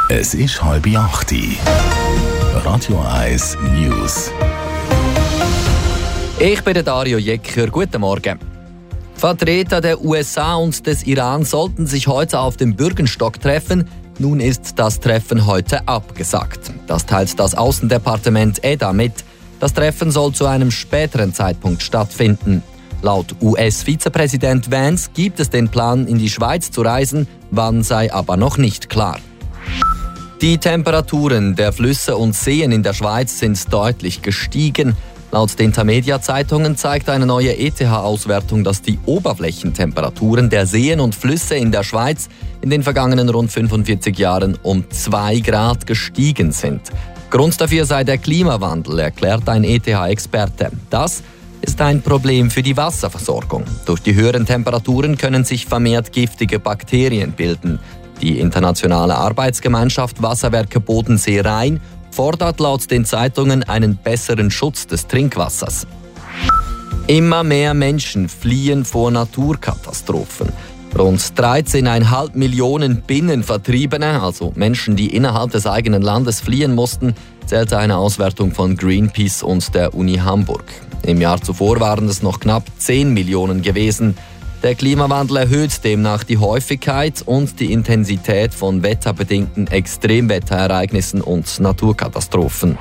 Es ist 7:30. Radio 1 News. Ich bin Dario Jecker. Guten Morgen. Vertreter der USA und des Iran sollten sich heute auf dem Bürgenstock treffen. Nun ist das Treffen heute abgesagt. Das teilt das Außendepartement EDA mit. Das Treffen soll zu einem späteren Zeitpunkt stattfinden. Laut US-Vizepräsident Vance gibt es den Plan, in die Schweiz zu reisen, wann sei aber noch nicht klar. Die Temperaturen der Flüsse und Seen in der Schweiz sind deutlich gestiegen. Laut den Tamedia-Zeitungen zeigt eine neue ETH-Auswertung, dass die Oberflächentemperaturen der Seen und Flüsse in der Schweiz in den vergangenen rund 45 Jahren um 2 Grad gestiegen sind. Grund dafür sei der Klimawandel, erklärt ein ETH-Experte. Das ist ein Problem für die Wasserversorgung. Durch die höheren Temperaturen können sich vermehrt giftige Bakterien bilden. Die internationale Arbeitsgemeinschaft Wasserwerke Bodensee Rhein fordert laut den Zeitungen einen besseren Schutz des Trinkwassers. Immer mehr Menschen fliehen vor Naturkatastrophen. Rund 13,5 Millionen Binnenvertriebene, also Menschen, die innerhalb des eigenen Landes fliehen mussten, zählte eine Auswertung von Greenpeace und der Uni Hamburg. Im Jahr zuvor waren es noch knapp 10 Millionen gewesen. Der Klimawandel erhöht demnach die Häufigkeit und die Intensität von wetterbedingten Extremwetterereignissen und Naturkatastrophen.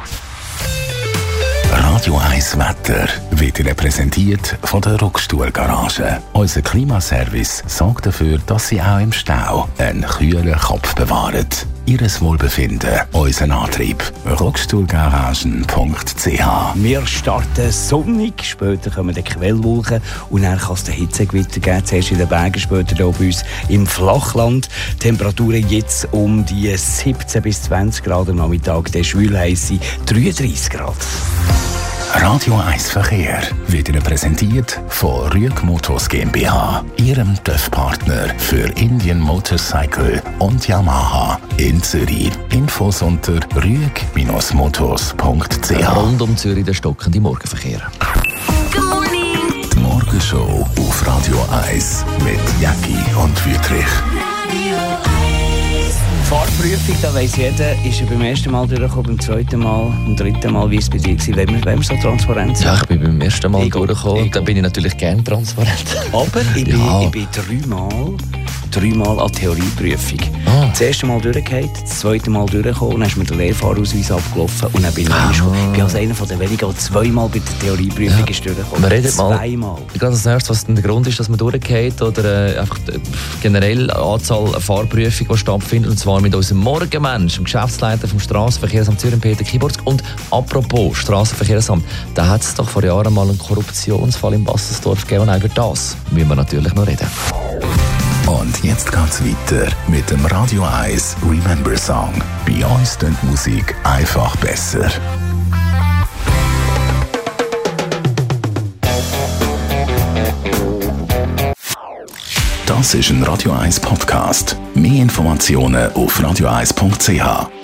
Radio 1 Wetter wird Ihnen präsentiert von der Rockstuhl-Garage. Unser Klimaservice sorgt dafür, dass Sie auch im Stau einen kühlen Kopf bewahren. Ihres Wohlbefinden, unseren Antrieb. Rockstuhlgaragen.ch. Wir starten sonnig, später kommen die Quellwolken und dann kann es den Hitzegewitter geben. Zuerst in den Bergen, später hier bei uns im Flachland. Temperaturen jetzt um die 17 bis 20 Grad am Nachmittag, der schwülheisse 33 Grad. Radio 1 Verkehr wird Ihnen präsentiert von Rüeg Motors GmbH, Ihrem TÜV-Partner für Indian Motorcycle und Yamaha in Zürich. Infos unter rüeg-motors.ch. Rund um Zürich der stockende Morgenverkehr. Die Morgenshow auf Radio 1 mit Jacki und Wüthrich. Fahrprüfung, da weiss jeder, ist er beim ersten Mal durchgekommen, beim zweiten Mal, beim dritten Mal, wie es bei dir war. Wenn wir so transparent sind. Ja, ich bin beim ersten Mal durchgekommen und da bin ich natürlich gerne transparent. Aber ich bin dreimal an Theorieprüfung. Das erste Mal durchgefallen, das zweite Mal durchgekommen, dann ist mir der Lehrfahrausweis abgelaufen und dann bin ich bin als einer von den wenigen, der zweimal bei der Theorieprüfung ist durchgekommen. Wir reden zweimal. Mal ganz erstes, was denn der Grund ist, dass man durchgeht oder einfach generell Anzahl Fahrprüfungen, die stattfinden, und zwar mit unserem Morgenmensch, dem Geschäftsleiter vom Strassenverkehrsamt Zürich, Peter Kiborsk. Und apropos Strassenverkehrsamt, da hat es doch vor Jahren mal einen Korruptionsfall in Bassersdorf gegeben, und über das müssen wir natürlich noch reden. Und jetzt geht's weiter mit dem Radio 1 Remember Song. Bei uns klingt Musik einfach besser. Das ist ein Radio 1 Podcast. Mehr Informationen auf radio1.ch.